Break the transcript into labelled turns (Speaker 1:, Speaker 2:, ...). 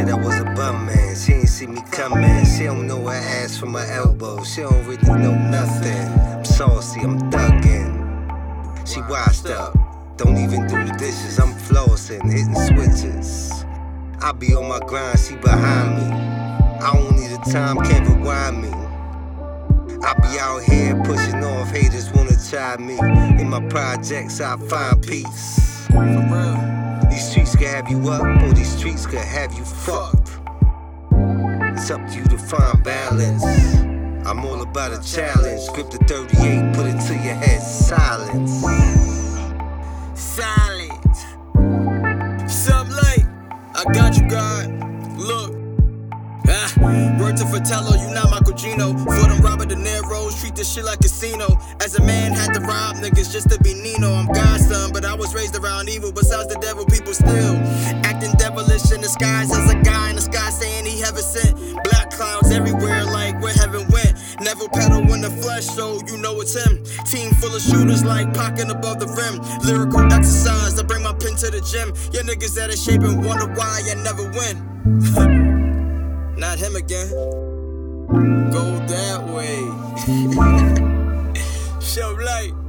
Speaker 1: said I was a bum man. She ain't see me coming. She don't know her ass from her elbow. She don't really know nothing. I'm saucy, I'm thuggin'. She washed up, don't even do the dishes. I'm flossing, hitting switches. I be on my grind, she behind me. I don't need the time, can't rewind me. I be out here pushing off, haters wanna try me. In my projects I find peace. For real. These streets can have you up, or these streets can have you fucked. It's up to you to find balance. I'm all about a challenge. Grip the 38, put it to your head. Silence.
Speaker 2: Silence. Sup, late? I got you, God. Look. Word to Fratello, you not Michael Gino. For them Robert De Niro's, treat this shit like casino. As a man, had to rob niggas just to be Nino. I'm God's son, but I was raised around evil. Besides the devil, people still acting devilish in disguise as a guy in the sky saying he heaven sent. Black clouds everywhere like where heaven went. Never pedal in the flesh, so you know it's him. Team full of shooters like pocket above the rim. Lyrical exercise, I bring my pen to the gym. Your niggas out of shape and wonder why I never win. Not him again. Go that way. Show light.